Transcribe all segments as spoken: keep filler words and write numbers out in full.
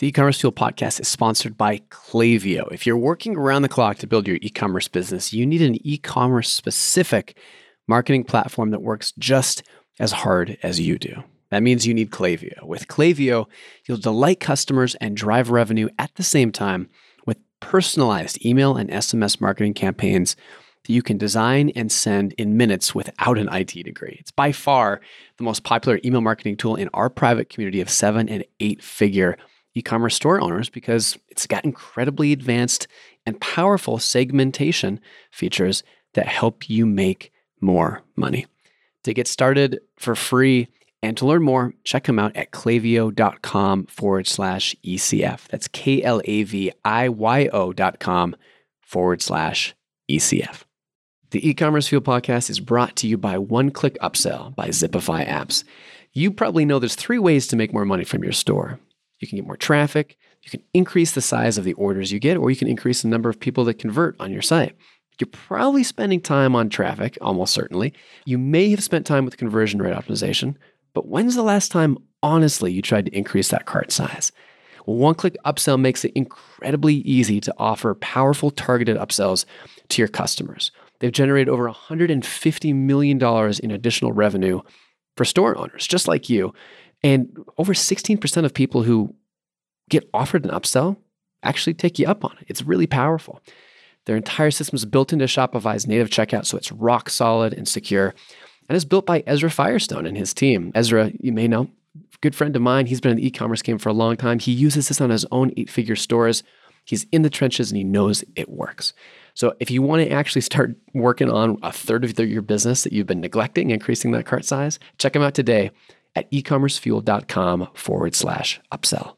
The E-commerce Fuel podcast is sponsored by Klaviyo. If you're working around the clock to build your e-commerce business, you need an e-commerce specific marketing platform that works just as hard as you do. That means you need Klaviyo. With Klaviyo, you'll delight customers and drive revenue at the same time with personalized email and S M S marketing campaigns that you can design and send in minutes without an I T degree. It's by far the most popular email marketing tool in our private community of seven and eight figure e-commerce store owners because it's got incredibly advanced and powerful segmentation features that help you make more money. To get started for free and to learn more, check them out at klaviyo.com forward slash ECF. That's K-L-A-V-I-Y-O dot com forward slash ECF. The E-commerce Fuel podcast is brought to you by One Click Upsell by Zipify Apps. You probably know there's three ways to make more money from your store. You can get more traffic, you can increase the size of the orders you get, or you can increase the number of people that convert on your site. You're probably spending time on traffic, almost certainly. You may have spent time with conversion rate optimization, but when's the last time, honestly, you tried to increase that cart size? Well, One Click Upsell makes it incredibly easy to offer powerful targeted upsells to your customers. They've generated over one hundred fifty million dollars in additional revenue for store owners, just like you. And over sixteen percent of people who get offered an upsell actually take you up on it. It's really powerful. Their entire system is built into Shopify's native checkout, so it's rock solid and secure. And it's built by Ezra Firestone and his team. Ezra, you may know, good friend of mine. He's been in the e-commerce game for a long time. He uses this on his own eight-figure stores. He's in the trenches and he knows it works. So if you want to actually start working on a third of your business that you've been neglecting, increasing that cart size, check him out today at ecommercefuel.com forward slash upsell.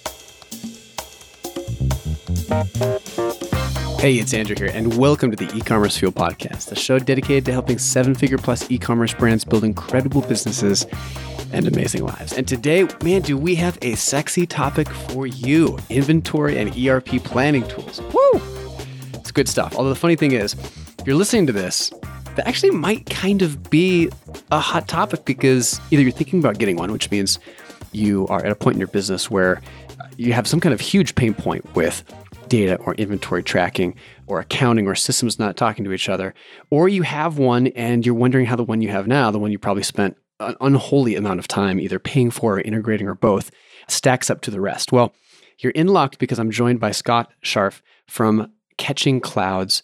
Hey, it's Andrew here, and welcome to the E-commerce Fuel podcast, a show dedicated to helping seven-figure plus e-commerce brands build incredible businesses and amazing lives. And today, man, do we have a sexy topic for you: inventory and E R P planning tools. Woo! It's good stuff. Although the funny thing is, if you're listening to this, that actually might kind of be a hot topic because either you're thinking about getting one, which means you are at a point in your business where you have some kind of huge pain point with data or inventory tracking or accounting or systems not talking to each other, or you have one and you're wondering how the one you have now, the one you probably spent an unholy amount of time either paying for or integrating or both, stacks up to the rest. Well, you're in luck because I'm joined by Scott Scharf from catching clouds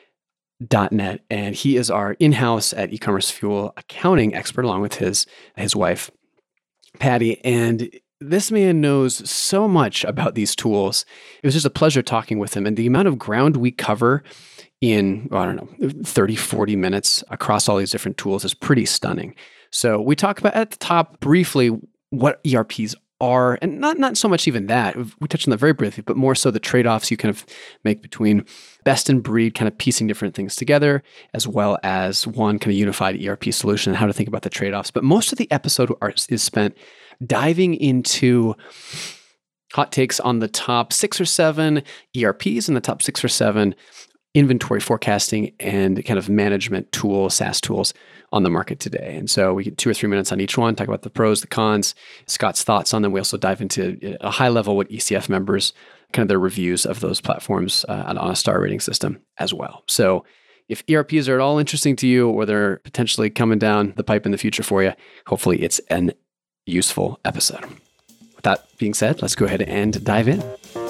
dot net, and he is our in-house at E-commerce Fuel accounting expert along with his his wife, Patty. And this man knows so much about these tools. It was just a pleasure talking with him. And the amount of ground we cover in, well, I don't know, thirty, forty minutes across all these different tools is pretty stunning. So we talk about at the top briefly what E R Ps are, and not, not so much even that. We touched on that very briefly, but more so the trade-offs you kind of make between best in breed, kind of piecing different things together, as well as one kind of unified E R P solution and how to think about the trade-offs. But most of the episode are, is spent diving into hot takes on the top six or seven E R Ps and the top six or seven inventory forecasting and kind of management tools, SaaS tools on the market today. And so we get two or three minutes on each one, talk about the pros, the cons, Scott's thoughts on them. We also dive into a high level what E C F members, kind of their reviews of those platforms uh, on a star rating system as well. So if E R Ps are at all interesting to you or they're potentially coming down the pipe in the future for you, hopefully it's an useful episode. With that being said, let's go ahead and dive in.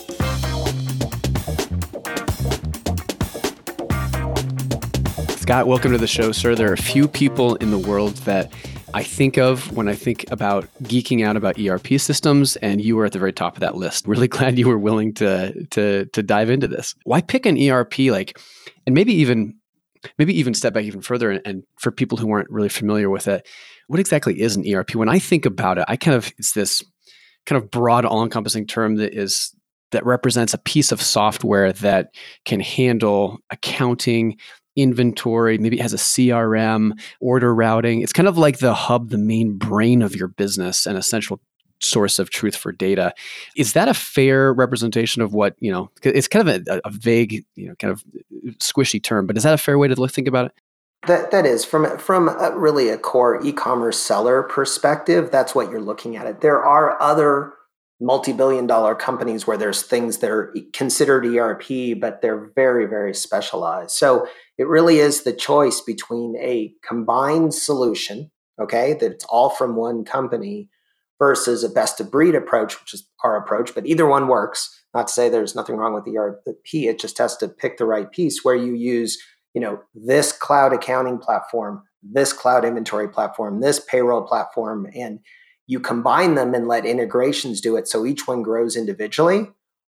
Scott, welcome to the show, sir. There are a few people in the world that I think of when I think about geeking out about E R P systems, and you were at the very top of that list. Really glad you were willing to to to dive into this. Why pick an E R P like, and maybe even maybe even step back even further, and, and for people who weren't really familiar with it, what exactly is an E R P? When I think about it, I kind of it's this kind of broad, all-encompassing term that is that represents a piece of software that can handle accounting, inventory, maybe it has a C R M, order routing. It's kind of like the hub, the main brain of your business, an essential source of truth for data. Is that a fair representation of what, you know, it's kind of a, a vague, you know, kind of squishy term, but is that a fair way to look, think about it? That That is, from, from a, really a core e-commerce seller perspective, that's what you're looking at it. There are other multi-billion dollar companies where there's things that are considered E R P, but they're very, very specialized. So it really is the choice between a combined solution, okay, that's all from one company versus a best of breed approach, which is our approach, but either one works. Not to say there's nothing wrong with E R P, it just has to pick the right piece where you use, you know, this cloud accounting platform, this cloud inventory platform, this payroll platform, and you combine them and let integrations do it so each one grows individually.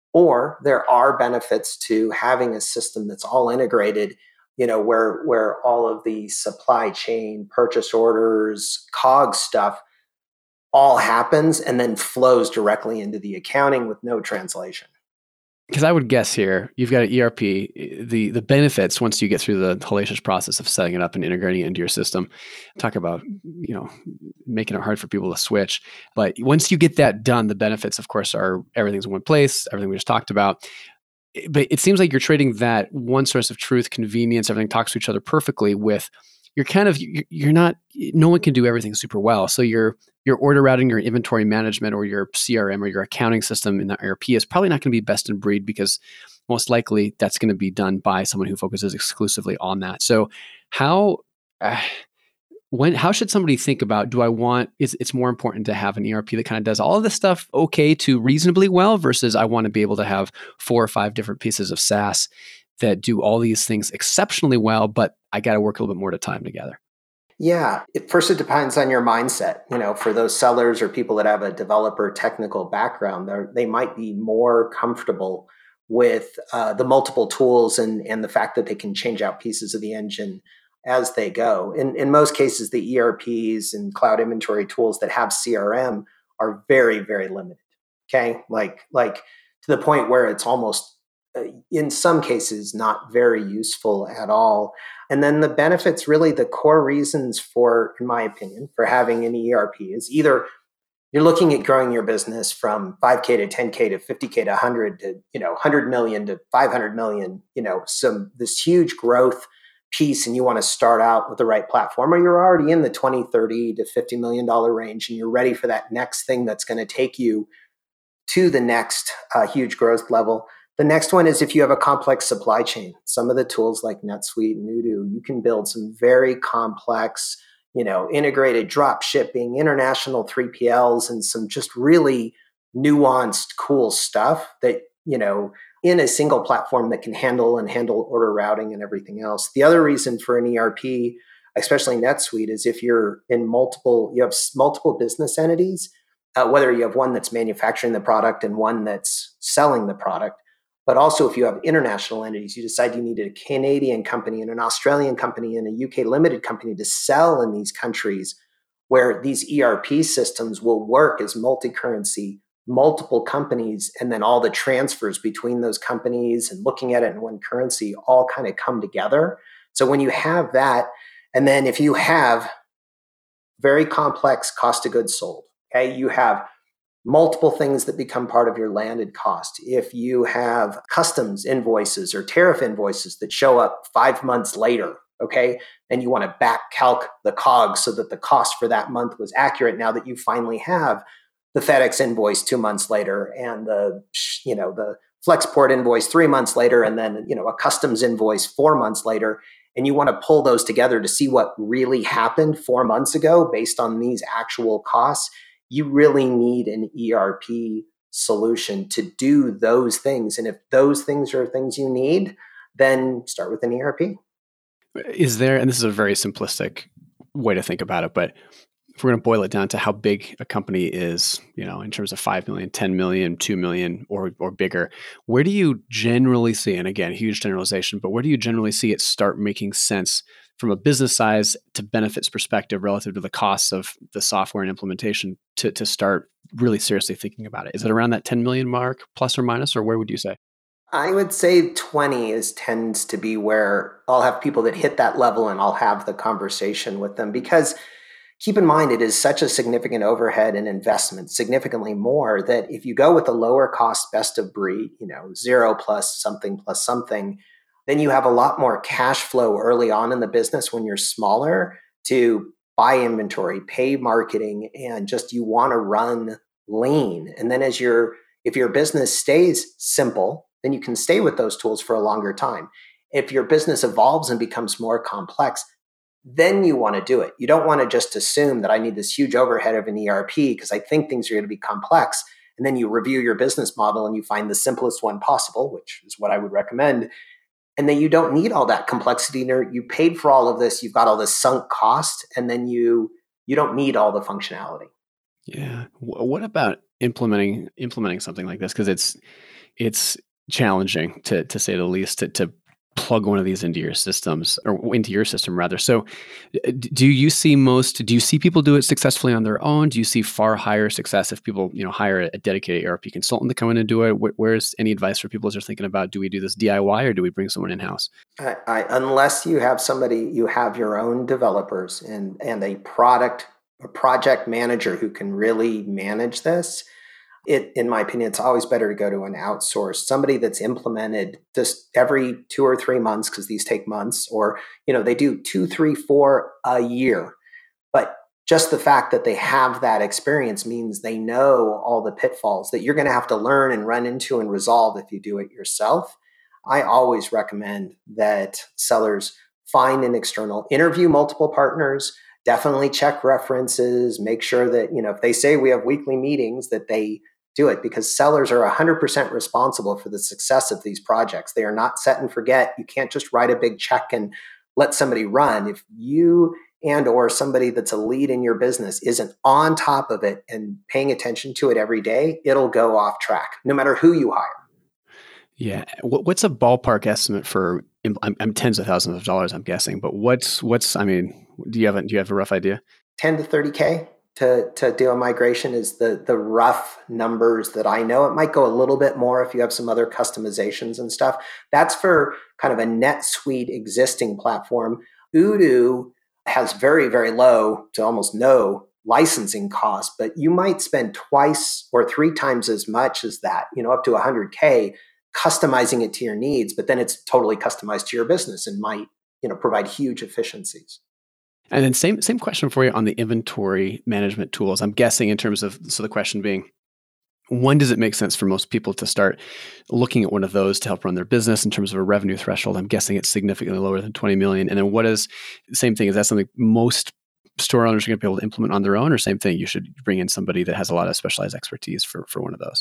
Or there are benefits to having a system that's all integrated, you know, where where all of the supply chain, purchase orders, COGS stuff all happens and then flows directly into the accounting with no translation. Because I would guess here, you've got an E R P, the the benefits once you get through the hellacious process of setting it up and integrating it into your system. Talk about, you know, making it hard for people to switch. But once you get that done, the benefits, of course, are everything's in one place, everything we just talked about. But it seems like you're trading that one source of truth, convenience, everything talks to each other perfectly with, you're kind of, you're not, no one can do everything super well. So your your order routing, your inventory management, or your C R M or your accounting system in the E R P is probably not going to be best in breed because most likely that's going to be done by someone who focuses exclusively on that. So how, uh, when, how should somebody think about, do I want, is it's more important to have an E R P that kind of does all of this stuff okay to reasonably well versus I want to be able to have four or five different pieces of SaaS that do all these things exceptionally well, but I got to work a little bit more to time together? Yeah. It, first, it depends on your mindset. You know, for those sellers or people that have a developer technical background, they might be more comfortable with uh, the multiple tools and, and the fact that they can change out pieces of the engine as they go. In, in most cases, the E R Ps and cloud inventory tools that have C R M are very, very limited. Okay. Like, like to the point where it's almost, uh, in some cases, not very useful at all. And then the benefits, really the core reasons for, in my opinion, for having an E R P is either you're looking at growing your business from five K to ten K to fifty K to one hundred to, you know, one hundred million to five hundred million, you know, some this huge growth piece, and you want to start out with the right platform, or you're already in the twenty, thirty to fifty million dollar range and you're ready for that next thing that's going to take you to the next uh, huge growth level. The next one is if you have a complex supply chain. Some of the tools like NetSuite and Odoo, you can build some very complex, you know, integrated drop shipping, international three P Ls, and some just really nuanced, cool stuff that, you know, in a single platform that can handle and handle order routing and everything else. The other reason for an E R P, especially NetSuite, is if you're in multiple, you have multiple business entities, uh, whether you have one that's manufacturing the product and one that's selling the product. But also if you have international entities, you decide you need a Canadian company and an Australian company and a U K limited company to sell in these countries where these E R P systems will work as multi-currency, multiple companies, and then all the transfers between those companies and looking at it in one currency all kind of come together. So when you have that, and then if you have very complex cost of goods sold, okay, you have multiple things that become part of your landed cost. If you have customs invoices or tariff invoices that show up five months later, okay, and you want to back calc the COGS so that the cost for that month was accurate now that you finally have the FedEx invoice two months later and the, you know, the Flexport invoice three months later, and then, you know, a customs invoice four months later, and you want to pull those together to see what really happened four months ago based on these actual costs, you really need an E R P solution to do those things. And if those things are things you need, then start with an E R P. Is there, and this is a very simplistic way to think about it, but if we're going to boil it down to how big a company is, you know, in terms of five million, ten million, two million, or or bigger, where do you generally see, and again, huge generalization, but where do you generally see it start making sense from a business size to benefits perspective relative to the costs of the software and implementation to, to start really seriously thinking about it? Is it around that ten million mark, plus or minus, or where would you say? I would say twenty is tends to be where I'll have people that hit that level and I'll have the conversation with them, because keep in mind, it is such a significant overhead and investment, significantly more, that if you go with a lower cost best of breed, you know, zero plus something plus something, then you have a lot more cash flow early on in the business when you're smaller to buy inventory, pay marketing, and just you want to run lean. And then as your, if your business stays simple, then you can stay with those tools for a longer time. If your business evolves and becomes more complex, then you want to do it. You don't want to just assume that I need this huge overhead of an E R P because I think things are going to be complex. And then you review your business model and you find the simplest one possible, which is what I would recommend. And then you don't need all that complexity. You paid for all of this. You've got all this sunk cost, and then you you don't need all the functionality. Yeah. What about implementing implementing something like this? Because it's it's challenging to to say the least to to plug one of these into your systems or into your system rather. So do you see most, do you see people do it successfully on their own? Do you see far higher success if people, you know, hire a dedicated E R P consultant to come in and do it? Where's any advice for people as they're thinking about, do we do this D I Y or do we bring someone in-house? I, I, unless you have somebody, you have your own developers and, and a product, a project manager who can really manage this. It, in my opinion, it's always better to go to an outsourced, somebody that's implemented just every two or three months, because these take months, or, you know, they do two, three, four a year. But just the fact that they have that experience means they know all the pitfalls that you're going to have to learn and run into and resolve if you do it yourself. I always recommend that sellers find an external, interview multiple partners, definitely check references, make sure that, you know, if they say we have weekly meetings, that they do it, because sellers are one hundred percent responsible for the success of these projects. They are not set and forget. You can't just write a big check and let somebody run. If you and or somebody that's a lead in your business isn't on top of it and paying attention to it every day, it'll go off track, no matter who you hire. Yeah. What's a ballpark estimate for, I'm, I'm tens of thousands of dollars, I'm guessing, but what's, what's, I mean, do you have a, do you have a rough idea? ten to thirty K to, to do a migration is the, the rough numbers that I know. It might go a little bit more if you have some other customizations and stuff. That's for kind of a NetSuite existing platform. Odoo has very, very low to almost no licensing costs, but you might spend twice or three times as much as that, you know, up to one hundred K customizing it to your needs, but then it's totally customized to your business and might, you know, provide huge efficiencies. And then same same question for you on the inventory management tools. I'm guessing in terms of, so the question being, when does it make sense for most people to start looking at one of those to help run their business in terms of a revenue threshold? I'm guessing it's significantly lower than twenty million. And then what is, same thing, is that something most store owners are going to be able to implement on their own, or same thing, you should bring in somebody that has a lot of specialized expertise for, for one of those?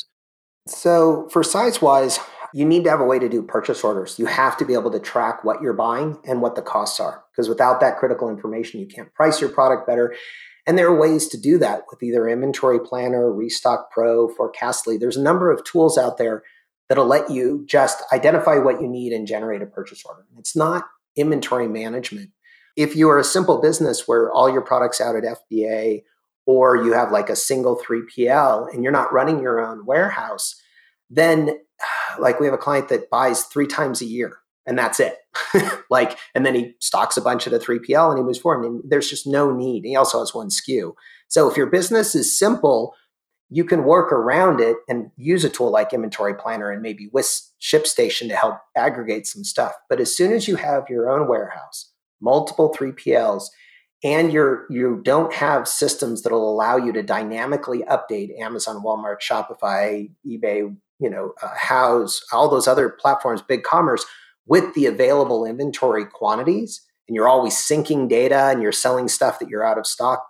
So for size-wise, you need to have a way to do purchase orders. You have to be able to track what you're buying and what the costs are, because without that critical information, you can't price your product better. And there are ways to do that with either Inventory Planner, Restock Pro, Forecastly. There's a number of tools out there that'll let you just identify what you need and generate a purchase order. It's not inventory management. If you are a simple business where all your products out at F B A, or you have like a single three P L and you're not running your own warehouse, then like we have a client that buys three times a year and that's it. like, and then he stocks a bunch at a three P L and he moves forward, and there's just no need. He also has one S K U. So if your business is simple, you can work around it and use a tool like Inventory Planner and maybe with ShipStation to help aggregate some stuff. But as soon as you have your own warehouse, multiple three P Ls, and you're, you don't have systems that will allow you to dynamically update Amazon, Walmart, Shopify, eBay, you know, uh, Houzz, all those other platforms, BigCommerce, with the available inventory quantities, and you're always syncing data and you're selling stuff that you're out of stock,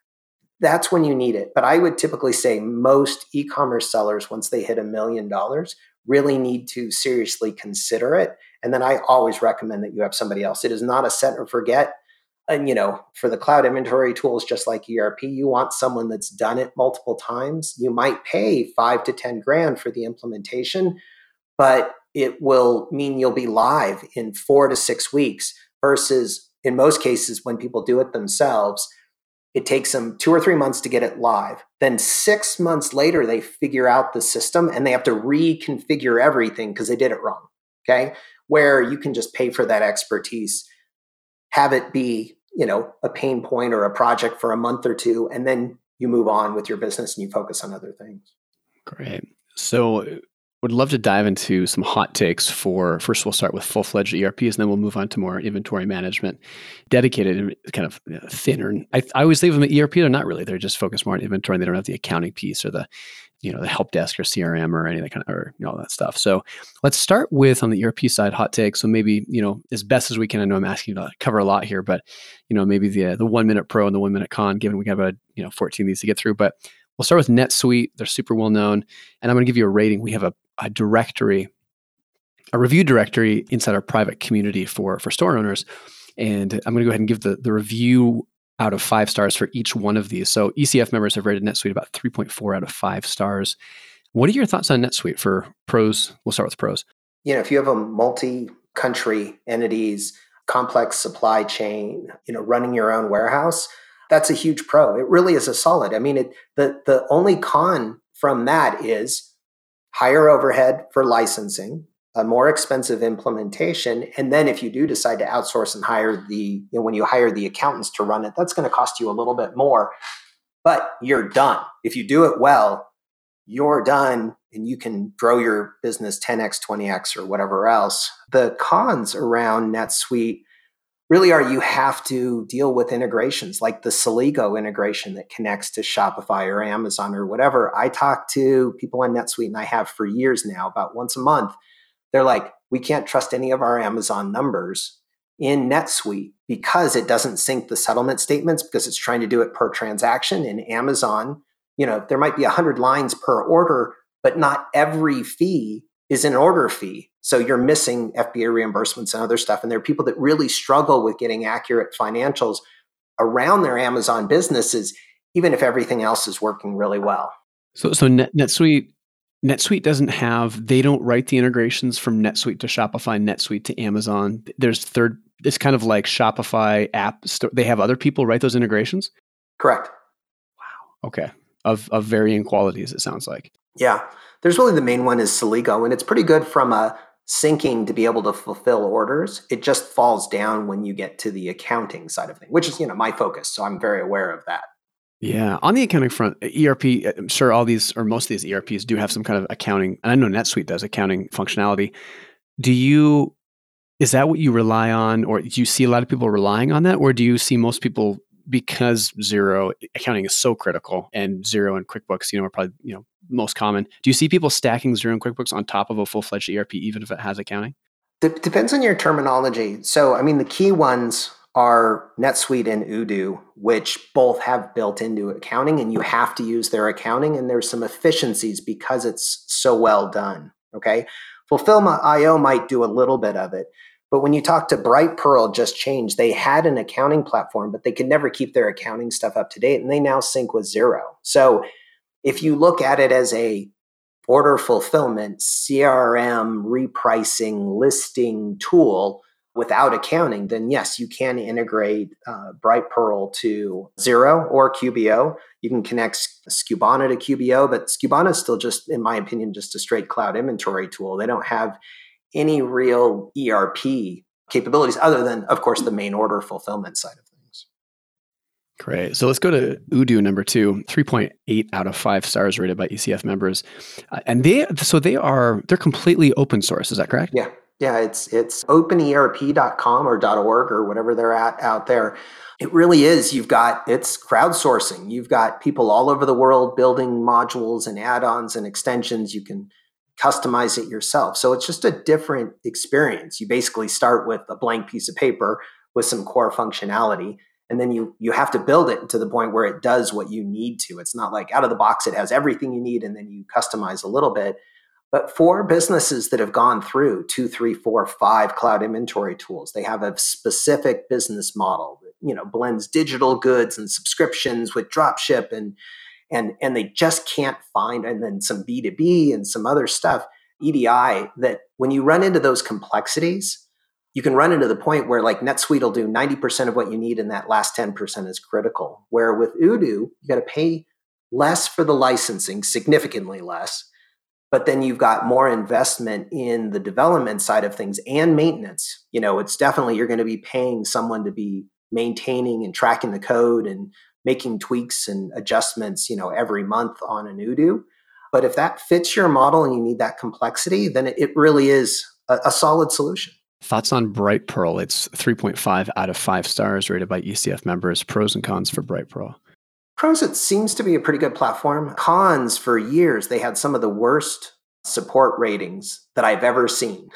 that's when you need it. But I would typically say most e-commerce sellers, once they hit a million dollars, really need to seriously consider it. And then I always recommend that you have somebody else. It is not a set or forget. And, you know, for the cloud inventory tools, just like E R P, you want someone that's done it multiple times. You might pay five to ten grand for the implementation, but it will mean you'll be live in four to six weeks versus in most cases, when people do it themselves, it takes them two or three months to get it live. Then six months later, they figure out the system and they have to reconfigure everything because they did it wrong. Okay. Where you can just pay for that expertise, have it be, you know, a pain point or a project for a month or two, and then you move on with your business and you focus on other things. Great. So would love to dive into some hot takes for, first we'll start with full-fledged E R Ps, and then we'll move on to more inventory management, dedicated and kind of you know, thinner. I, I always leave them at E R P. They're not really. They're just focused more on inventory. They don't have the accounting piece or the, you know, the help desk or C R M or any of that kind of, or you know, all that stuff. So let's start with on the E R P side, hot takes. So maybe, you know, as best as we can, I know I'm asking you to cover a lot here, but, you know, maybe the, the one minute pro and the one minute con, given we have about, you know, fourteen of these to get through, but we'll start with NetSuite. They're super well known. And I'm going to give you a rating. We have a, a directory, a review directory inside our private community for, for store owners. And I'm going to go ahead and give the, the review out of five stars for each one of these. So E C F members have rated NetSuite about three point four out of five stars. What are your thoughts on NetSuite for pros? We'll start with pros. You know, if you have a multi-country entities, complex supply chain, you know, running your own warehouse, that's a huge pro. It really is a solid. I mean, it, the, the only con from that is higher overhead for licensing, a more expensive implementation. And then if you do decide to outsource and hire the, you know, when you hire the accountants to run it, that's going to cost you a little bit more, but you're done. If you do it well, you're done and you can grow your business ten X, twenty X or whatever else. The cons around NetSuite really are you have to deal with integrations like the Celigo integration that connects to Shopify or Amazon or whatever. I talk to people on NetSuite, and I have for years now, about once a month. They're like, we can't trust any of our Amazon numbers in NetSuite because it doesn't sync the settlement statements because it's trying to do it per transaction. In Amazon, you know, there might be one hundred lines per order, but not every fee is an order fee. So you're missing F B A reimbursements and other stuff. And there are people that really struggle with getting accurate financials around their Amazon businesses, even if everything else is working really well. So, so Net, NetSuite, NetSuite doesn't have, they don't write the integrations from NetSuite to Shopify, NetSuite to Amazon. There's third, it's kind of like Shopify app store. They have other people write those integrations? Correct. Wow. Okay. Of, of varying qualities, it sounds like. Yeah. There's really the main one is Celigo, and it's pretty good from a syncing to be able to fulfill orders. It just falls down when you get to the accounting side of things, which is, you know, my focus. So I'm very aware of that. Yeah. On the accounting front, E R P, I'm sure all these, or most of these E R Ps do have some kind of accounting. And I know NetSuite does accounting functionality. Do you, is that what you rely on? Or do you see a lot of people relying on that? Or do you see most people, because Xero accounting is so critical and Xero and QuickBooks, you know, are probably, you know, most common. Do you see people stacking Xero and QuickBooks on top of a full-fledged E R P, even if it has accounting? It depends on your terminology. So, I mean, the key ones are NetSuite and Odoo, which both have built into accounting, and you have to use their accounting, and there's some efficiencies because it's so well done, okay? Fulfillment dot io might do a little bit of it, but when you talk to Brightpearl, just changed. They had an accounting platform, but they could never keep their accounting stuff up to date, and they now sync with Xero. So if you look at it as a order fulfillment, C R M, repricing, listing tool without accounting, then yes, you can integrate uh, Brightpearl to Xero or Q B O. You can connect Skubana to Q B O, but Skubana is still just, in my opinion, just a straight cloud inventory tool. They don't have any real E R P capabilities other than, of course, the main order fulfillment side of things. Great. So let's go to Odoo number two, three point eight out of five stars rated by E C F members. Uh, and they, so they are, they're completely open source. Is that correct? Yeah. Yeah. It's, it's open E R P dot com or .org or whatever they're at out there. It really is. You've got, it's crowdsourcing. You've got people all over the world building modules and add-ons and extensions. You can customize it yourself. So it's just a different experience. You basically start with a blank piece of paper with some core functionality, and then you you have to build it to the point where it does what you need to. It's not like out of the box, it has everything you need, and then you customize a little bit. But for businesses that have gone through two, three, four, five cloud inventory tools, they have a specific business model that, you know, blends digital goods and subscriptions with dropship and And, and they just can't find, and then some B two B and some other stuff, E D I, that when you run into those complexities, you can run into the point where like NetSuite will do ninety percent of what you need and that last ten percent is critical. Where with Odoo, you got to pay less for the licensing, significantly less, but then you've got more investment in the development side of things and maintenance. You know, it's definitely, you're going to be paying someone to be maintaining and tracking the code and making tweaks and adjustments, you know, every month on an Odoo. But if that fits your model and you need that complexity, then it, it really is a, a solid solution. Thoughts on Brightpearl? It's three point five out of five stars rated by E C F members. Pros and cons for Brightpearl. Pros, it seems to be a pretty good platform. Cons, for years, they had some of the worst support ratings that I've ever seen.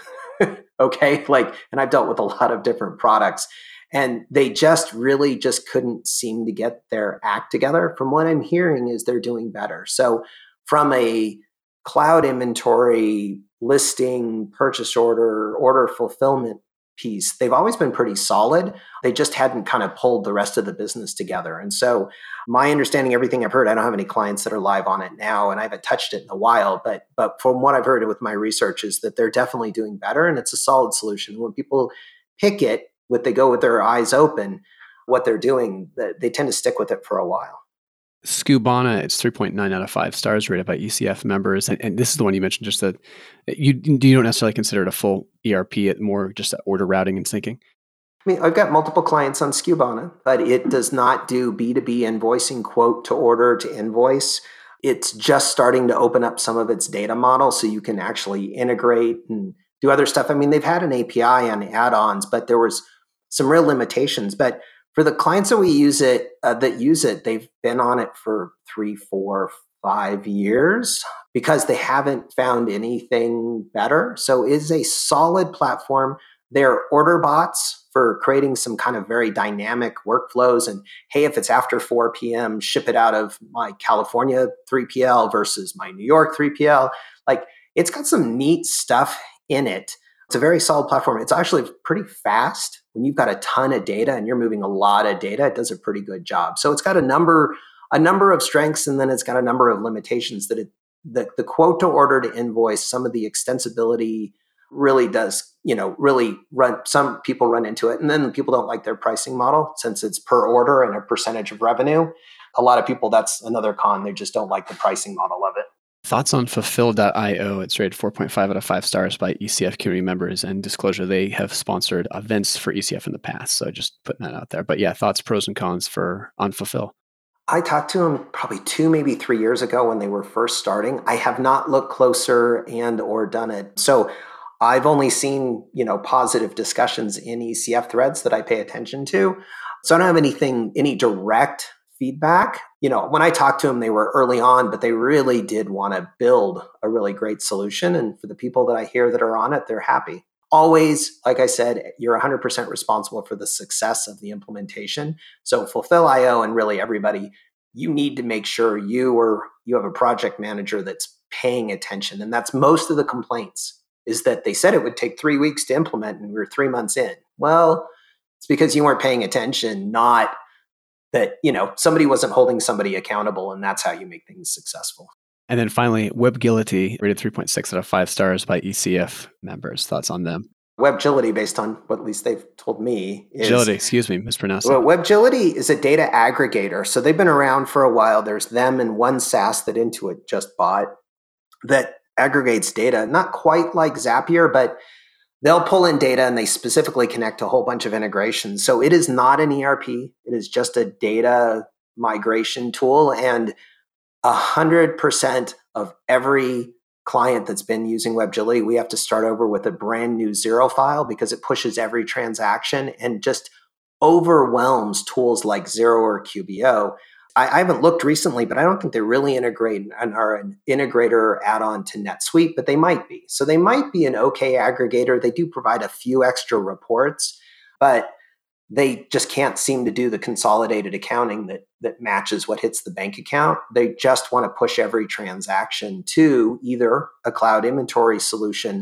Okay. Like, and I've dealt with a lot of different products, and they just really just couldn't seem to get their act together. From what I'm hearing is they're doing better. So from a cloud inventory, listing, purchase order, order fulfillment piece, they've always been pretty solid. They just hadn't kind of pulled the rest of the business together. And so my understanding, everything I've heard, I don't have any clients that are live on it now, and I haven't touched it in a while, but but from what I've heard with my research is that they're definitely doing better, and it's a solid solution. When people pick it, what they go with their eyes open, what they're doing, they tend to stick with it for a while. Skubana, it's three point nine out of five stars rated by E C F members. And, and this is the one you mentioned, just that you, you don't necessarily consider it a full E R P, it more just order routing and syncing. I mean, I've got multiple clients on Skubana, but it does not do B two B invoicing, quote to order to invoice. It's just starting to open up some of its data model so you can actually integrate and do other stuff. I mean, they've had an A P I on add-ons, but there was some real limitations. But for the clients that we use it, uh, that use it, they've been on it for three, four, five years because they haven't found anything better. So it is a solid platform. They're order bots for creating some kind of very dynamic workflows. And hey, if it's after four p.m., ship it out of my California three P L versus my New York three P L. Like, it's got some neat stuff in it. It's a very solid platform. It's actually pretty fast. When you've got a ton of data and you're moving a lot of data, it does a pretty good job. So it's got a number, a number of strengths, and then it's got a number of limitations that it, the, the quote to order to invoice, some of the extensibility really does, you know, really run, some people run into it. And then people don't like their pricing model since it's per order and a percentage of revenue. A lot of people, that's another con. They just don't like the pricing model of it. Thoughts on Fulfill dot io? It's rated four point five out of five stars by E C F community members. And disclosure, they have sponsored events for E C F in the past. So just putting that out there. But yeah, thoughts, pros and cons for on Fulfill. I talked to them probably two, maybe three years ago when they were first starting. I have not looked closer and or done it. So I've only seen, you know, positive discussions in E C F threads that I pay attention to. So I don't have anything, any direct feedback. You know, when I talked to them, they were early on, but they really did want to build a really great solution. And for the people that I hear that are on it, they're happy. Always, like I said, you're one hundred percent responsible for the success of the implementation. So Fulfill dot io and really everybody, you need to make sure you or you have a project manager that's paying attention. And that's most of the complaints, is that they said it would take three weeks to implement and we're three months in. Well, it's because you weren't paying attention, not that, you know, somebody wasn't holding somebody accountable, and that's how you make things successful. And then finally, Webgility, rated three point six out of five stars by E C F members. Thoughts on them? Webgility, based on what at least they've told me, is... Agility, excuse me, mispronounced. Well, Webgility is a data aggregator. So they've been around for a while. There's them and one SaaS that Intuit just bought that aggregates data, not quite like Zapier, but they'll pull in data and they specifically connect a whole bunch of integrations. So it is not an E R P. It is just a data migration tool. And one hundred percent of every client that's been using Webgility, we have to start over with a brand new zero file because it pushes every transaction and just overwhelms tools like Xero or Q B O. I, I haven't looked recently, but I don't think they really integrate and are an integrator add-on to NetSuite, but they might be. So they might be an okay aggregator. They do provide a few extra reports, but they just can't seem to do the consolidated accounting that that matches what hits the bank account. They just want to push every transaction to either a cloud inventory solution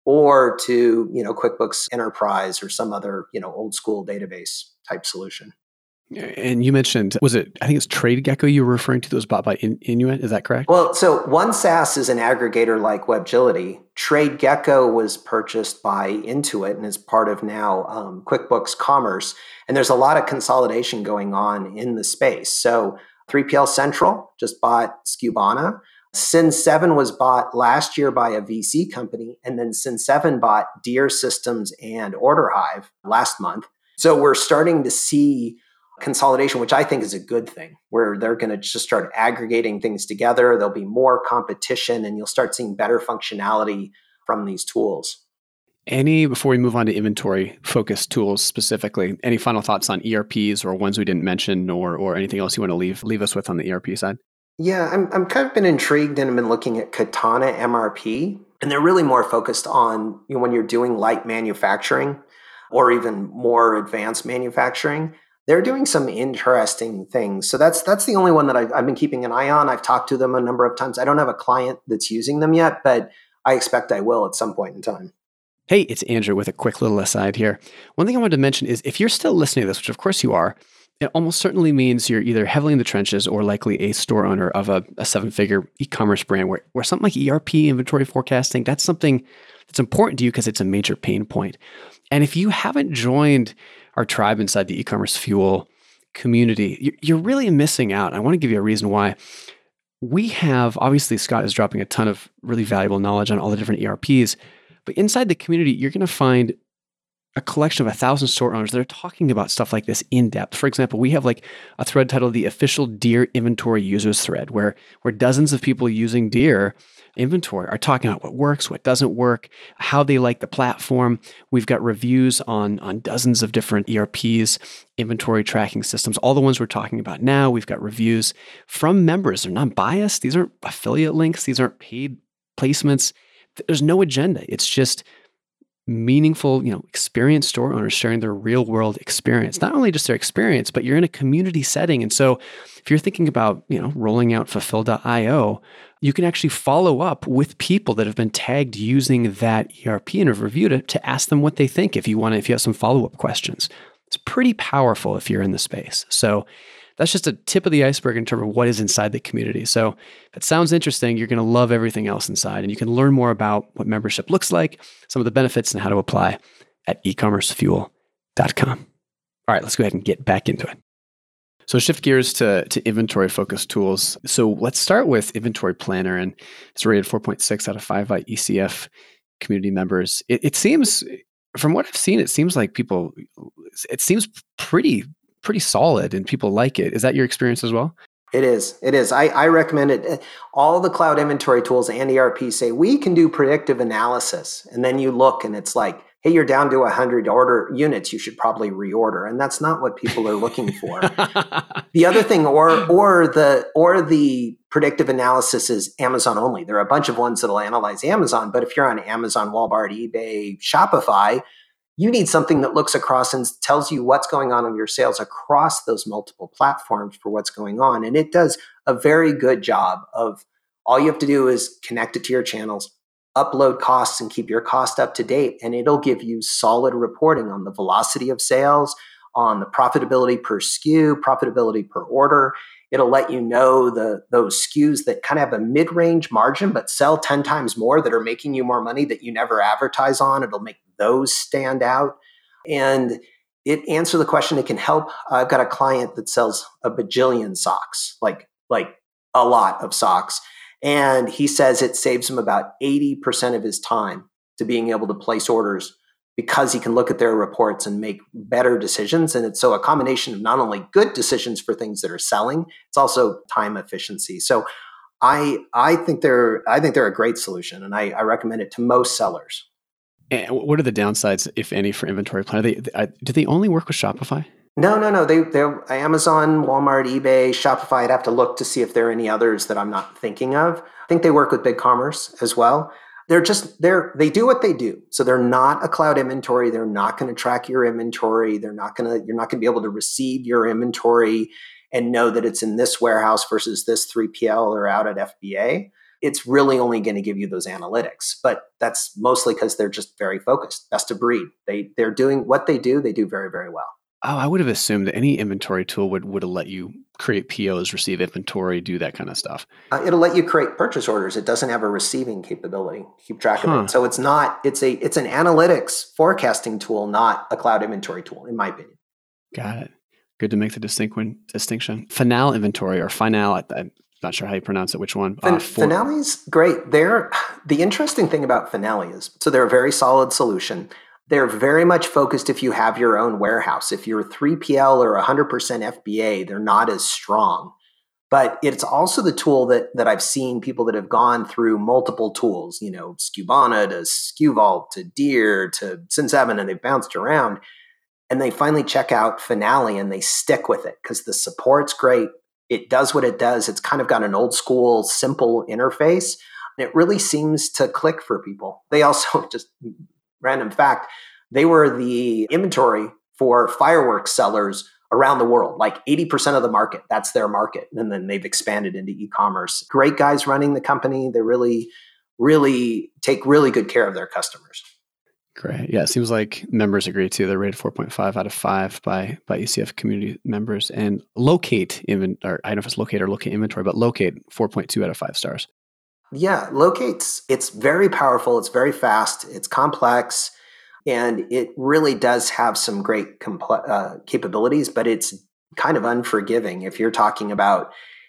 or to, you know, QuickBooks Enterprise or some other, you know, old school database type solution. And you mentioned, was it, I think it's TradeGecko you were referring to that was bought by In- Inuit, is that correct? Well, so one SaaS is an aggregator like Webgility. TradeGecko was purchased by Intuit and is part of now um, QuickBooks Commerce. And there's a lot of consolidation going on in the space. So three P L Central just bought Skubana. Sin seven was bought last year by a V C company. And then Sin seven bought Deer Systems and OrderHive last month. So we're starting to see consolidation, which I think is a good thing, where they're going to just start aggregating things together. There'll be more competition and you'll start seeing better functionality from these tools. Any, before we move on to inventory focused tools specifically, any final thoughts on E R Ps or ones we didn't mention, or or anything else you want to leave leave us with on the E R P side? Yeah, I'm I'm kind of been intrigued and have been looking at Katana M R P, and they're really more focused on, you know, when you're doing light manufacturing or even more advanced manufacturing. They're doing some interesting things. So that's that's the only one that I've, I've been keeping an eye on. I've talked to them a number of times. I don't have a client that's using them yet, but I expect I will at some point in time. Hey, it's Andrew with a quick little aside here. One thing I wanted to mention is if you're still listening to this, which of course you are, it almost certainly means you're either heavily in the trenches or likely a store owner of a, a seven-figure e-commerce brand where, where something like E R P, inventory forecasting, that's something that's important to you because it's a major pain point. And if you haven't joined our tribe inside the e-commerce fuel community, you're really missing out. I want to give you a reason why. We have, obviously Scott is dropping a ton of really valuable knowledge on all the different E R Ps, but inside the community, you're going to find a collection of a thousand store owners that are talking about stuff like this in depth. For example, we have like a thread titled the Official Deer Inventory Users Thread, where, where dozens of people using Deer inventory are talking about what works, what doesn't work, how they like the platform. We've got reviews on, on dozens of different E R Ps, inventory tracking systems, all the ones we're talking about now. We've got reviews from members. They're not biased. These aren't affiliate links. These aren't paid placements. There's no agenda. It's just meaningful, you know, experienced store owners sharing their real world experience, not only just their experience, but you're in a community setting. And so if you're thinking about, you know, rolling out fulfill dot io, you can actually follow up with people that have been tagged using that E R P and have reviewed it to ask them what they think. If you want to, if you have some follow-up questions, it's pretty powerful if you're in the space. So that's just a tip of the iceberg in terms of what is inside the community. So if it sounds interesting, you're going to love everything else inside. And you can learn more about what membership looks like, some of the benefits, and how to apply at e commerce fuel dot com. All right, let's go ahead and get back into it. So shift gears to, to inventory-focused tools. So let's start with Inventory Planner, and it's rated four point six out of five by E C F community members. It, it seems, from what I've seen, it seems like people, it seems pretty pretty solid and people like it. Is that your experience as well? It is. It is. I, I recommend it. All the cloud inventory tools and E R P say we can do predictive analysis. And then you look and it's like, hey, you're down to one hundred order units. You should probably reorder. And that's not what people are looking for. The other thing, or or the or the predictive analysis is Amazon only. There are a bunch of ones that'll analyze Amazon. But if you're on Amazon, Walmart, eBay, Shopify, you need something that looks across and tells you what's going on in your sales across those multiple platforms for what's going on. And it does a very good job of, all you have to do is connect it to your channels, upload costs and keep your cost up to date. And it'll give you solid reporting on the velocity of sales, on the profitability per S K U, profitability per order. It'll let you know the those S K Us that kind of have a mid-range margin, but sell ten times more, that are making you more money that you never advertise on. It'll make those stand out. And it answers the question. It can help. I've got a client that sells a bajillion socks, like, like a lot of socks. And he says it saves him about eighty percent of his time to being able to place orders, because he can look at their reports and make better decisions. And it's so a combination of not only good decisions for things that are selling, it's also time efficiency. So I I think they're I think they're a great solution, and I, I recommend it to most sellers. And what are the downsides, if any, for Inventory Planner? They, they, do they only work with Shopify? No, no, no. They they're Amazon, Walmart, eBay, Shopify. I'd have to look to see if there are any others that I'm not thinking of. I think they work with BigCommerce as well. They're just, they're, they do what they do. So they're not a cloud inventory. They're not going to track your inventory. They're not going to, you're not going to be able to receive your inventory and know that it's in this warehouse versus this three P L or out at F B A. It's really only going to give you those analytics, but that's mostly because they're just very focused. Best of breed. They, they're doing what they do. They do very, very well. Oh, I would have assumed that any inventory tool would, would have let you create P Os, receive inventory, do that kind of stuff. Uh, it'll let you create purchase orders. It doesn't have a receiving capability. Keep track huh. of it. So it's not, it's a, it's an analytics forecasting tool, not a cloud inventory tool, in my opinion. Got it. Good to make the distinction. distinction. Finale inventory or Finale, I'm not sure how you pronounce it, which one. Fin- uh, for- Finale's great. They're, the interesting thing about Finale is, so they're a very solid solution. They're very much focused if you have your own warehouse. If you're three P L or one hundred percent F B A, they're not as strong. But it's also the tool that, that I've seen people that have gone through multiple tools, you know, Skubana to SkuVault to Deer to Syn seven, and they've bounced around. And they finally check out Finale and they stick with it because the support's great. It does what it does. It's kind of got an old school, simple interface. And it really seems to click for people. They also, just random fact, they were the inventory for fireworks sellers around the world, like eighty percent of the market. That's their market. And then they've expanded into e-commerce. Great guys running the company. They really, really take really good care of their customers. Great. Yeah, it seems like members agree too. They're rated four point five out of five by by E C F community members. And Locate, even, or I don't know if it's Locate or Locate Inventory, but Locate, four point two out of five stars. Yeah, Locate's, it's very powerful. It's very fast. It's complex. And it really does have some great compl- uh, capabilities, but it's kind of unforgiving. If you're talking about,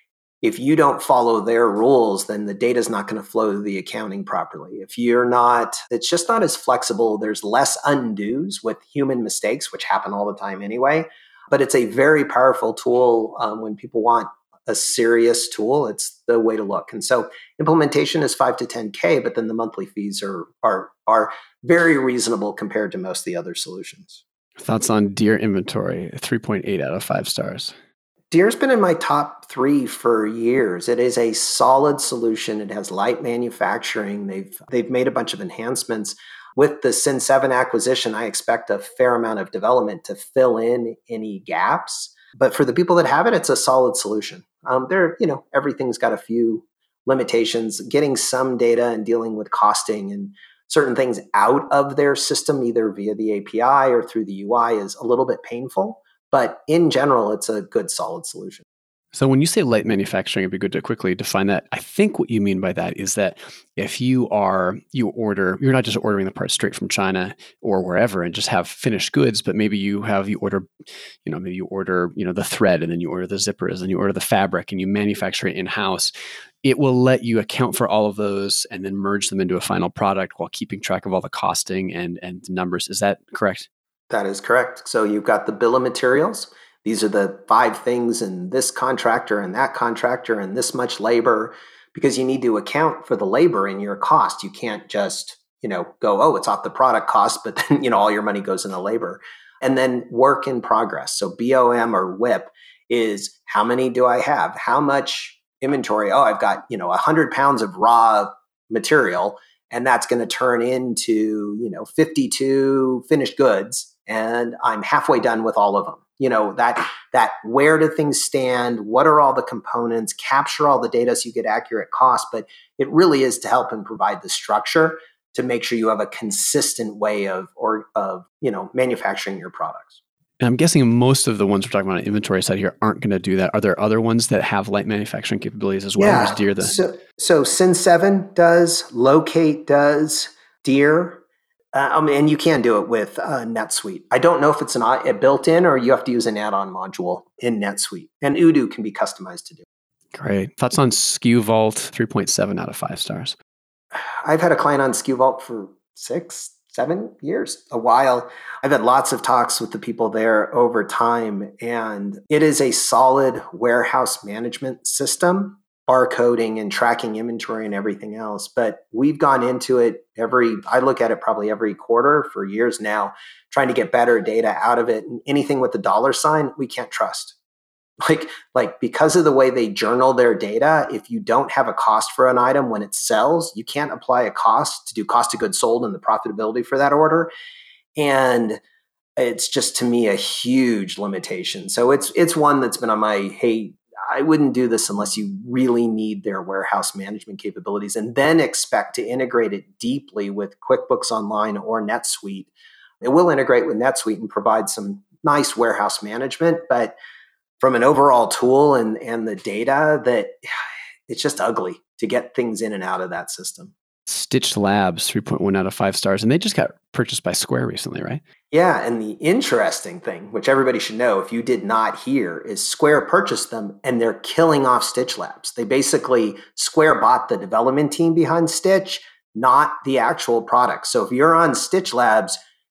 if you don't follow their rules, then the data is not going to flow to the accounting properly. If you're not, it's just not as flexible. There's less undos with human mistakes, which happen all the time anyway. But it's a very powerful tool um, when people want a serious tool. It's the way to look. And so implementation is five to ten K, but then the monthly fees are are are very reasonable compared to most of the other solutions. Thoughts on Deer Inventory, three point eight out of five stars. Deer's been in my top three for years. It is a solid solution. It has light manufacturing. They've they've made a bunch of enhancements. With the Syn seven acquisition, I expect a fair amount of development to fill in any gaps. But for the people that have it, it's a solid solution. Um, there, you know, everything's got a few limitations. Getting some data and dealing with costing and certain things out of their system, either via the A P I or through the U I, is a little bit painful. But in general, it's a good, solid solution. So when you say light manufacturing, it'd be good to quickly define that. I think what you mean by that is that if you are, you order, you're not just ordering the parts straight from China or wherever and just have finished goods, but maybe you have, you order, you know, maybe you order, you know, the thread and then you order the zippers and you order the fabric and you manufacture it in-house. It will let you account for all of those and then merge them into a final product while keeping track of all the costing and, and numbers. Is that correct? That is correct. So you've got the bill of materials. These are the five things in this contractor and that contractor and this much labor, because you need to account for the labor in your cost. You can't just, you know, go, oh, it's off the product cost, but then, you know, all your money goes into labor. And then work in progress. So B O M or W I P is how many do I have? How much inventory? Oh, I've got, you know, one hundred pounds of raw material, and that's going to turn into, you know, fifty-two finished goods, and I'm halfway done with all of them. You know, that, that where do things stand? What are all the components? Capture all the data so you get accurate cost. But it really is to help and provide the structure to make sure you have a consistent way of, or of, you know, manufacturing your products. And I'm guessing most of the ones we're talking about on the inventory side here aren't going to do that. Are there other ones that have light manufacturing capabilities as well? Yeah. Or is Deer the... So, so Syn seven does, Locate does, Deer. Uh, I mean, and you can do it with uh, NetSuite. I don't know if it's an, a built-in or you have to use an add-on module in NetSuite. And Odoo can be customized to do. Great. Thoughts on SkuVault, three point seven out of five stars. I've had a client on SkuVault for six, seven years, a while. I've had lots of talks with the people there over time, and it is a solid warehouse management system, barcoding and tracking inventory and everything else. But we've gone into it every, I look at it probably every quarter for years now, trying to get better data out of it. And anything with the dollar sign, we can't trust. Like, like because of the way they journal their data, if you don't have a cost for an item when it sells, you can't apply a cost to do cost of goods sold and the profitability for that order. And it's just, to me, a huge limitation. So it's it's one that's been on my, hey, I wouldn't do this unless you really need their warehouse management capabilities, and then expect to integrate it deeply with QuickBooks Online or NetSuite. It will integrate with NetSuite and provide some nice warehouse management, but from an overall tool and, and the data, that it's just ugly to get things in and out of that system. Stitch Labs, three point one out of five stars. And they just got purchased by Square recently, right? Yeah. And the interesting thing, which everybody should know if you did not hear, is Square purchased them and they're killing off Stitch Labs. They basically, Square bought the development team behind Stitch, not the actual product. So if you're on Stitch Labs,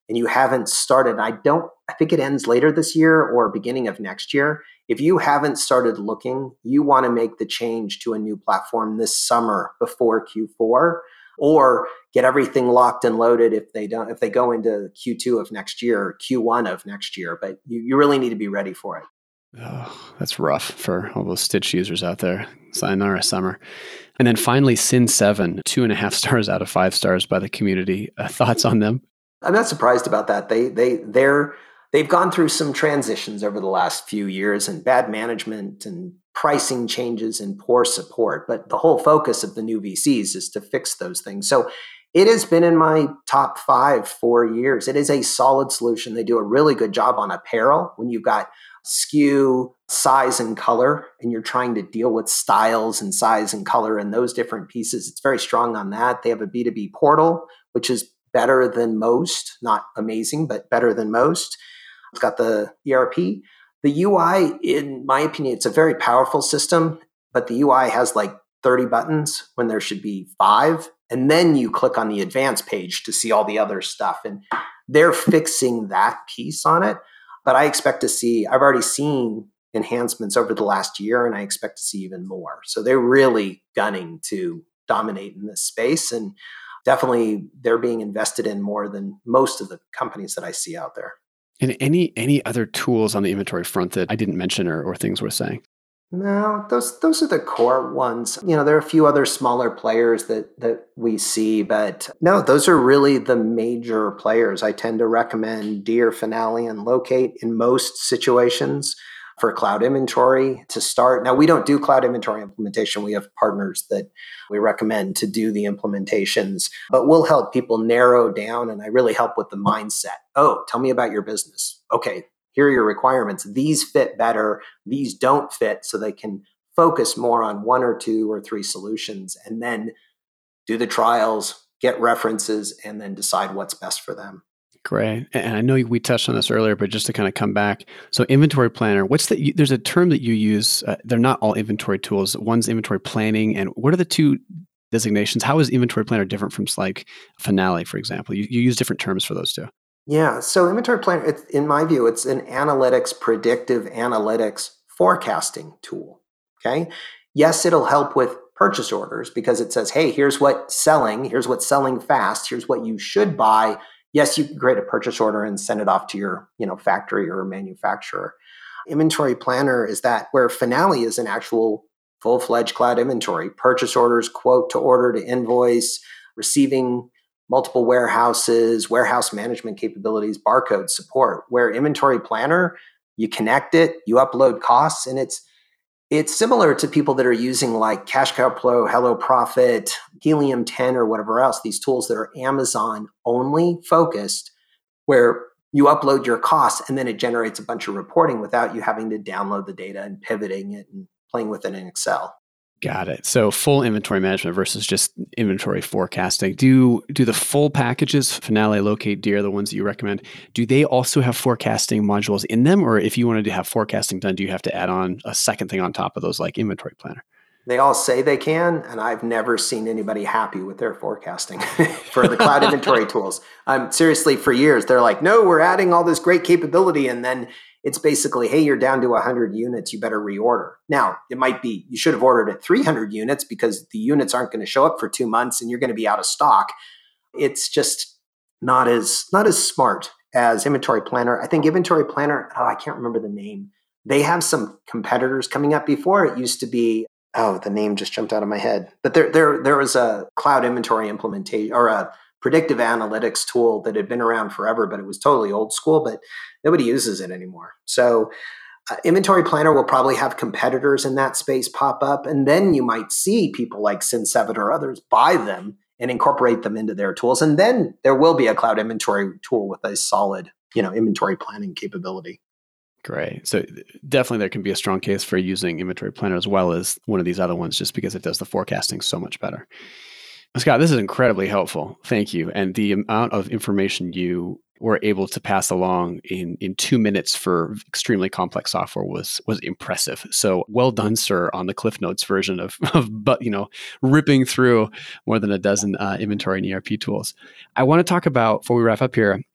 and you haven't started, I don't, I think it ends later this year or beginning of next year. If you haven't started looking, you want to make the change to a new platform this summer before Q four, or get everything locked and loaded if they don't, if they go into Q two of next year or Q one of next year. But you, you really need to be ready for it. Oh, that's rough for all those Stitch users out there. Sayonara summer. And then finally, Syn seven, two and a half stars out of five stars by the community. Uh, thoughts on them? I'm not surprised about that. They they they're they've gone through some transitions over the last few years and bad management and pricing changes and poor support. But the whole focus of the new V Cs is to fix those things. So it has been in my top five for years. It is a solid solution. They do a really good job on apparel when you've got S K U, size, and color, and you're trying to deal with styles and size and color and those different pieces. It's very strong on that. They have a B two B portal, which is better than most, not amazing, but better than most. It's got the E R P. The U I, in my opinion, it's a very powerful system, but the U I has like thirty buttons when there should be five. And then you click on the advanced page to see all the other stuff. And they're fixing that piece on it. But I expect to see, I've already seen enhancements over the last year, and I expect to see even more. So they're really gunning to dominate in this space. And definitely they're being invested in more than most of the companies that I see out there. And any any other tools on the inventory front that I didn't mention or, or things worth saying? No, those those are the core ones. You know, there are a few other smaller players that that we see, but no, those are really the major players. I tend to recommend Deer, Finale, and Locate in most situations for cloud inventory to start. Now, we don't do cloud inventory implementation. We have partners that we recommend to do the implementations, but we'll help people narrow down, and I really help with the mindset. Oh, tell me about your business. Okay, here are your requirements. These fit better. These don't fit, so they can focus more on one or two or three solutions and then do the trials, get references, and then decide what's best for them. Great. And I know we touched on this earlier, but just to kind of come back. So inventory planner, what's the, there's a term that you use. Uh, they're not all inventory tools. One's inventory planning. And what are the two designations? How is inventory planner different from like Finale, for example? You, you use different terms for those two. Yeah. So inventory planner, it's, in my view, it's an analytics, predictive analytics forecasting tool. Okay. Yes, it'll help with purchase orders because it says, hey, here's what's selling. Here's what's selling fast. Here's what you should buy. Yes, you can create a purchase order and send it off to your, you know, factory or manufacturer. Inventory planner is that where Finale is an actual full-fledged cloud inventory, purchase orders, quote to order to invoice, receiving multiple warehouses, warehouse management capabilities, barcode support. Where inventory planner, you connect it, you upload costs, and it's It's similar to people that are using like Cash Cow Pro, Hello Profit, Helium ten, or whatever else, these tools that are Amazon only focused, where you upload your costs and then it generates a bunch of reporting without you having to download the data and pivoting it and playing with it in Excel. Got it. So full inventory management versus just inventory forecasting. Do do the full packages, Finale, Locate, Deer, the ones that you recommend, do they also have forecasting modules in them? Or if you wanted to have forecasting done, do you have to add on a second thing on top of those like inventory planner? They all say they can, and I've never seen anybody happy with their forecasting for the cloud inventory tools. Um, seriously, for years, they're like, no, we're adding all this great capability, and then it's basically, hey, you're down to one hundred units, you better reorder. Now, it might be, you should have ordered at three hundred units because the units aren't going to show up for two months and you're going to be out of stock. It's just not as not as smart as Inventory Planner. I think Inventory Planner, oh, I can't remember the name. They have some competitors coming up. Before it used to be, oh, the name just jumped out of my head. But there, there, there was a cloud inventory implementation or a predictive analytics tool that had been around forever, but it was totally old school, but nobody uses it anymore. So uh, Inventory Planner will probably have competitors in that space pop up. And then you might see people like Syn seven or others buy them and incorporate them into their tools. And then there will be a cloud inventory tool with a solid, you know, inventory planning capability. Great. So definitely there can be a strong case for using Inventory Planner as well as one of these other ones, just because it does the forecasting so much better. Scott, this is incredibly helpful. Thank you. And the amount of information you were able to pass along in, in two minutes for extremely complex software was was impressive. So well done, sir, on the Cliff Notes version of, of but you know, ripping through more than a dozen uh, inventory and E R P tools. I want to talk about, before we wrap up here,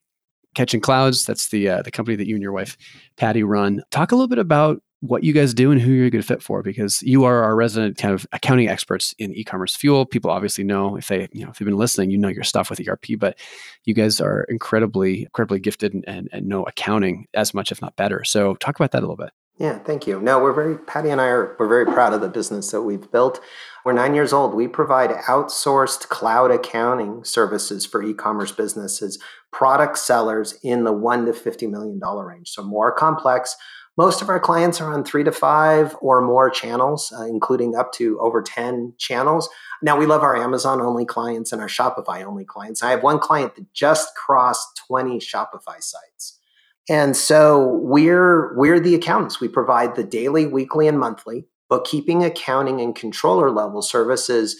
Catching Clouds, that's the uh, the company that you and your wife, Patty, run. Talk a little bit about what you guys do and who you're a good fit for, because you are our resident kind of accounting experts in e-commerce fuel. People obviously know if they, you know, if they've been listening, you know your stuff with E R P, but you guys are incredibly, incredibly gifted and, and, and know accounting as much, if not better. So talk about that a little bit. Yeah, thank you. No, we're very, Patty and I are, we're very proud of the business that we've built. We're nine years old. We provide outsourced cloud accounting services for e-commerce businesses, product sellers in the one to fifty million dollars range. So more complex. Most of our clients are on three to five or more channels, uh, including up to over ten channels. Now, we love our Amazon-only clients and our Shopify-only clients. I have one client that just crossed twenty Shopify sites. And so we're, we're the accountants. We provide the daily, weekly, and monthly bookkeeping, accounting, and controller level services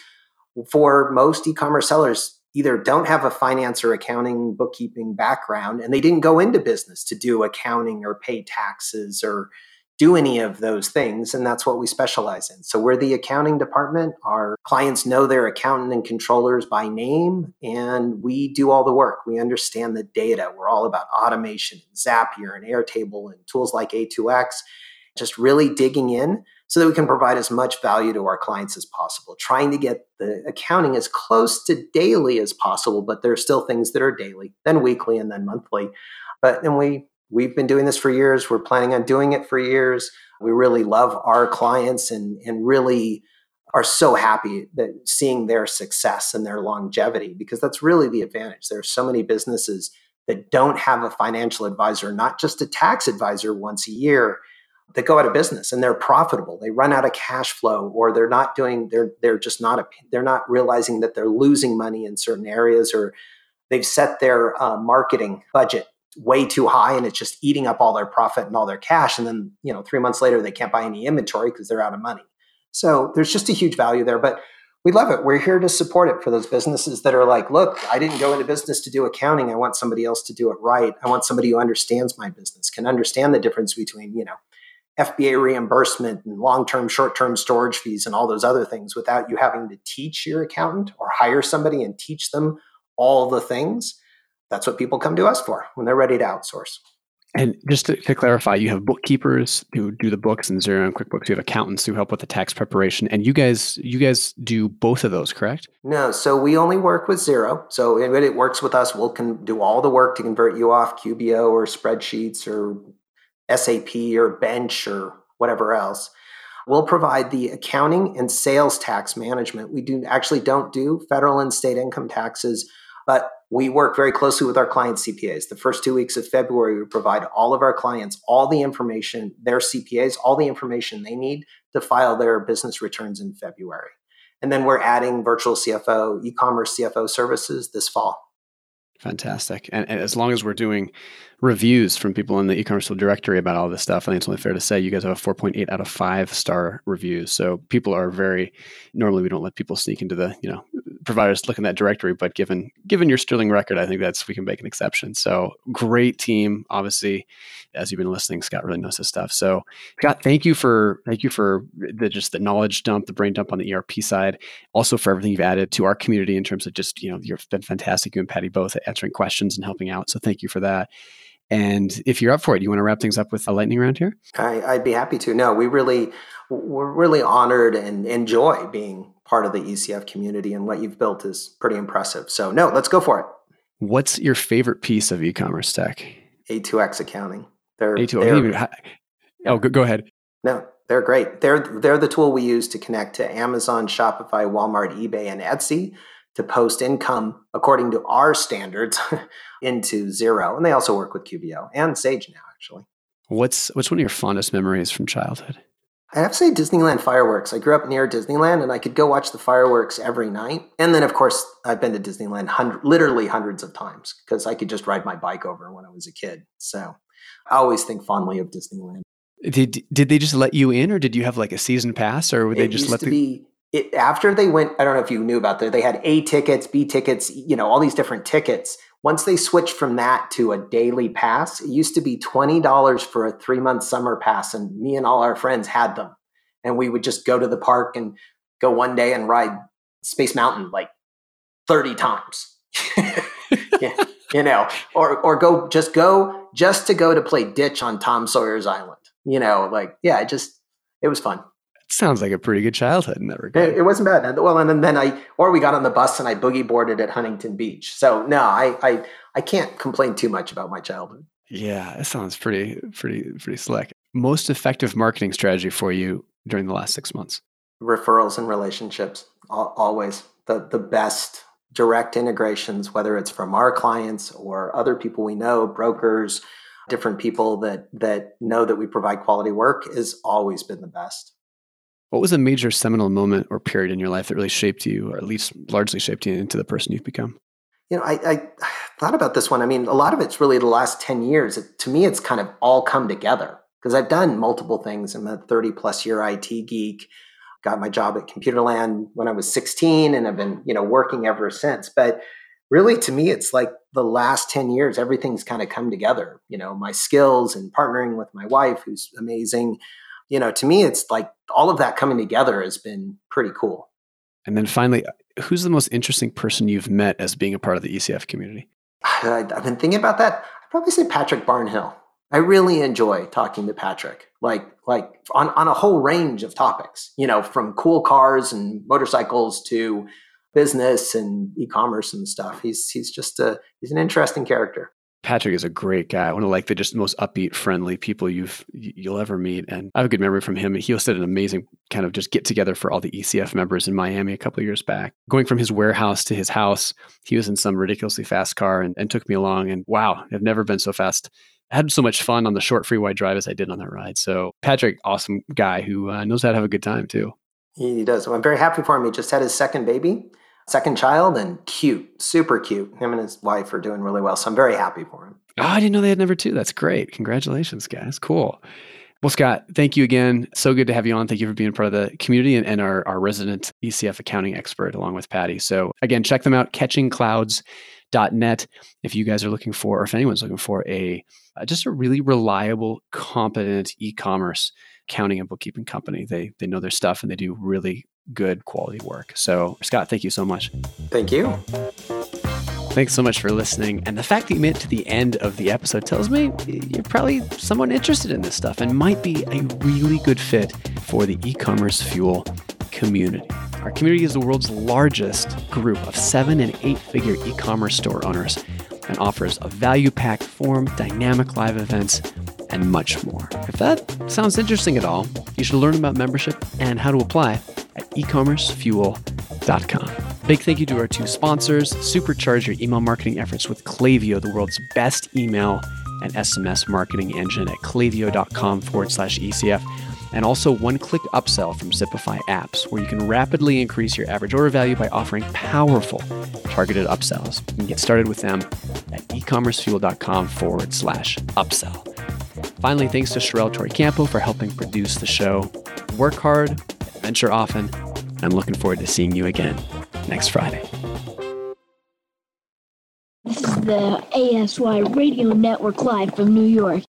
for most e-commerce sellers. Either don't have a finance or accounting bookkeeping background, and they didn't go into business to do accounting or pay taxes or do any of those things. And that's what we specialize in. So we're the accounting department. Our clients know their accountant and controllers by name, and we do all the work. We understand the data. We're all about automation, Zapier and Airtable and tools like A two X, just really digging in so that we can provide as much value to our clients as possible, trying to get the accounting as close to daily as possible, but there are still things that are daily, then weekly, and then monthly. But then we, we've been doing this for years. We're planning on doing it for years. We really love our clients and, and really are so happy that seeing their success and their longevity, because that's really the advantage. There are so many businesses that don't have a financial advisor, not just a tax advisor once a year, that go out of business and they're profitable. They run out of cash flow, or they're not doing, they're, they're just not, a, they're not realizing that they're losing money in certain areas, or they've set their uh, marketing budget way too high and it's just eating up all their profit and all their cash. And then, you know, three months later, they can't buy any inventory because they're out of money. So there's just a huge value there, but we love it. We're here to support it for those businesses that are like, look, I didn't go into business to do accounting. I want somebody else to do it right. I want somebody who understands my business, can understand the difference between, you know, F B A reimbursement and long-term, short-term storage fees and all those other things without you having to teach your accountant or hire somebody and teach them all the things. That's what people come to us for when they're ready to outsource. And just to, to clarify, you have bookkeepers who do the books in Xero and QuickBooks. You have accountants who help with the tax preparation, and you guys, you guys do both of those, correct? No, so we only work with Xero. So if it works with us, we'll can do all the work to convert you off Q B O or spreadsheets or S A P or Bench or whatever else. We'll provide the accounting and sales tax management. We do actually don't do federal and state income taxes, but we work very closely with our client C P As. The first two weeks of February, we provide all of our clients all the information, their C P As, all the information they need to file their business returns in February. And then we're adding virtual C F O, e-commerce C F O services this fall. Fantastic. And, and as long as we're doing reviews from people in the e-commerce directory about all this stuff, I think it's only fair to say you guys have a four point eight out of five star reviews. So people are very, normally we don't let people sneak into the, you know, providers look in that directory, but given given your sterling record, I think that's, we can make an exception. So great team. Obviously, as you've been listening, Scott really knows his stuff. So Scott, thank you for, thank you for the, just the knowledge dump, the brain dump on the E R P side. Also for everything you've added to our community in terms of just, you know, you've been fantastic, you and Patty both at answering questions and helping out. So thank you for that. And if you're up for it, you want to wrap things up with a lightning round here? I, I'd be happy to. No, we really, we're really honored and enjoy being part of the E C F community, and what you've built is pretty impressive. So no, let's go for it. What's your favorite piece of e-commerce tech? A two X accounting. They're, A two X. they're Even, oh, go, go ahead. No, they're great. They're, they're the tool we use to connect to Amazon, Shopify, Walmart, eBay, and Etsy to post income according to our standards into Xero. And they also work with Q B O and Sage now, actually. What's what's one of your fondest memories from childhood? I have to say Disneyland fireworks. I grew up near Disneyland, and I could go watch the fireworks every night. And then, of course, I've been to Disneyland hundred, literally hundreds of times because I could just ride my bike over when I was a kid. So I always think fondly of Disneyland. Did did they just let you in, or did you have like a season pass, or would they it just used let to the... be it, after they went? I don't know if you knew about that. They had A tickets, B tickets, you know, all these different tickets. Once they switched from that to a daily pass, it used to be twenty dollars for a three month summer pass, and me and all our friends had them. And we would just go to the park and go one day and ride Space Mountain like thirty times. Yeah. you know, or or go just go just to go to play ditch on Tom Sawyer's Island. You know, like, yeah, it just, it was fun. It sounds like a pretty good childhood in that regard. It, it wasn't bad. Well, and then I, or we got on the bus and I boogie boarded at Huntington Beach. So no, I, I, I can't complain too much about my childhood. Yeah, it sounds pretty, pretty, pretty slick. Most effective marketing strategy for you during the last six months? Referrals and relationships, always the the best direct integrations, whether it's from our clients or other people we know, brokers, different people that that know that we provide quality work, has always been the best. What was a major seminal moment or period in your life that really shaped you, or at least largely shaped you into the person you've become? You know, I, I thought about this one. I mean, a lot of it's really the last ten years. It, to me, it's kind of all come together because I've done multiple things. I'm a thirty plus year I T geek, got my job at Computerland when I was sixteen, and I've been, you know, working ever since. But really, to me, it's like the last ten years, everything's kind of come together. You know, my skills and partnering with my wife, who's amazing. You know, to me, it's like all of that coming together has been pretty cool. And then finally, who's the most interesting person you've met as being a part of the E C F community? I, I've been thinking about that. I'd probably say Patrick Barnhill. I really enjoy talking to Patrick, like like on, on a whole range of topics, you know, from cool cars and motorcycles to business and e-commerce and stuff. He's he's just a he's an interesting character. Patrick is a great guy. One of like the just most upbeat, friendly people you've you'll ever meet, and I have a good memory from him. He hosted an amazing kind of just get together for all the E C F members in Miami a couple of years back. Going from his warehouse to his house, he was in some ridiculously fast car and, and took me along. And wow, I've never been so fast. I had so much fun on the short freeway drive as I did on that ride. So Patrick, awesome guy who uh, knows how to have a good time too. He does. Well, I'm very happy for him. He just had his second baby. Second child, and cute, super cute. Him and his wife are doing really well. So I'm very happy for him. Oh, I didn't know they had number two. That's great. Congratulations, guys. Cool. Well, Scott, thank you again. So good to have you on. Thank you for being part of the community and, and our, our resident E C F accounting expert along with Patty. So again, check them out, catching clouds dot net. If you guys are looking for, or if anyone's looking for a uh, just a really reliable, competent e-commerce accounting and bookkeeping company. They they know their stuff and they do really good quality work. So Scott, thank you so much. Thank you. Thanks so much for listening. And the fact that you made it to the end of the episode tells me you're probably someone interested in this stuff and might be a really good fit for the e-commerce fuel community. Our community is the world's largest group of seven and eight figure e-commerce store owners and offers a value-packed forum, dynamic live events, and much more. If that sounds interesting at all, you should learn about membership and how to apply at e commerce fuel dot com. Big thank you to our two sponsors. Supercharge your email marketing efforts with Klaviyo, the world's best email and S M S marketing engine at klaviyo.com forward slash ECF. And also one-click upsell from Zipify Apps, where you can rapidly increase your average order value by offering powerful targeted upsells. You can get started with them at ecommercefuel.com forward slash upsell. Finally, thanks to Sherelle Toricampo for helping produce the show. Work hard, adventure often. I'm looking forward to seeing you again next Friday. This is the A S Y Radio Network live from New York.